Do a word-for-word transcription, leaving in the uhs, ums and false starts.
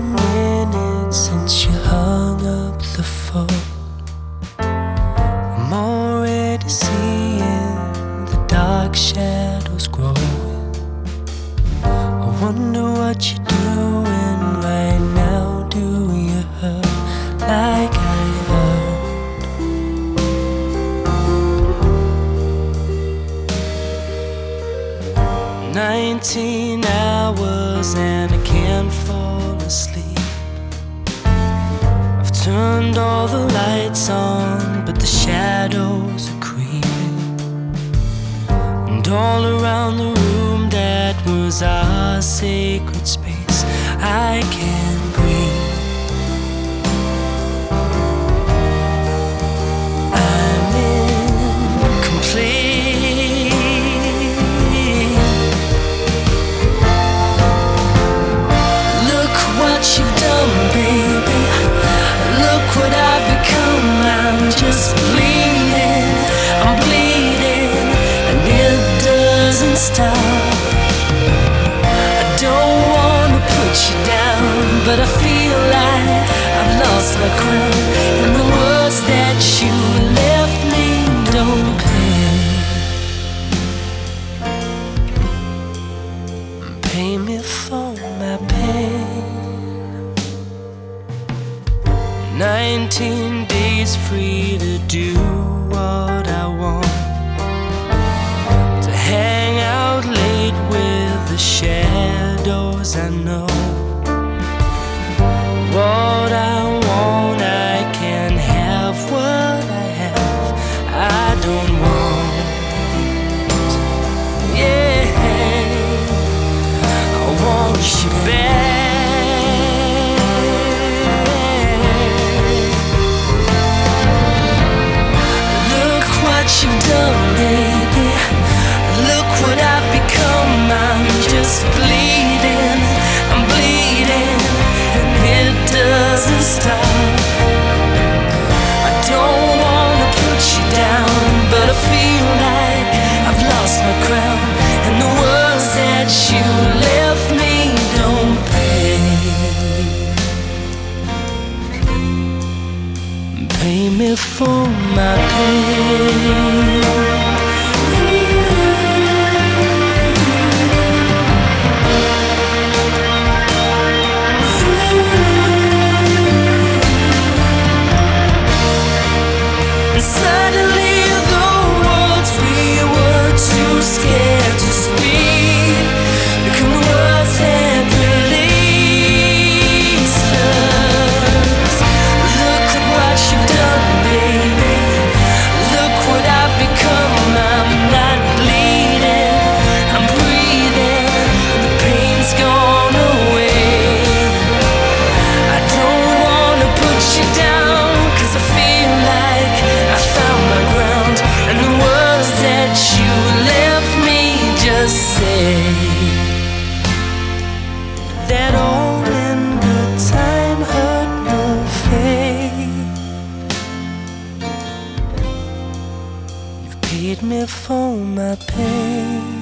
minutes since you hung up the phone. I'm already seeing the dark shadows growing. I wonder what you're doing right now. Do you hurt like I hurt? Nineteen hours and I can't fall asleep. I've turned all the lights on, but the shadows are creeping. And all around the room that was our sacred space, I can't breathe. I'm incomplete. You've done, baby. Look what I've become. I'm just bleeding. I'm bleeding, and it doesn't stop. I don't wanna put you down, but I feel like I've lost my crown, and the words that you left me don't pay. Pay me for my pain. Nineteen days free to do what I want, to hang out late with the shadows I know. What I want, I can have. What I have, I don't want. Yeah, I want you back. You've done, baby. Look what I've become. I'm just bleeding. I'm bleeding, and it doesn't stop. I don't wanna put you down, but I feel like I've lost my crown, and the words that you left me don't pay. Pay me for my pain. And suddenly the words we were too scared to speak become the words that release us. Look at what you've done, baby. Look what I've become. I'm not bleeding, I'm breathing, the pain's gone away. I don't wanna put you down, 'cause I feel like I found my ground, and the words that you left me just say that all in good time hurt no fate. You've paid me for my pain.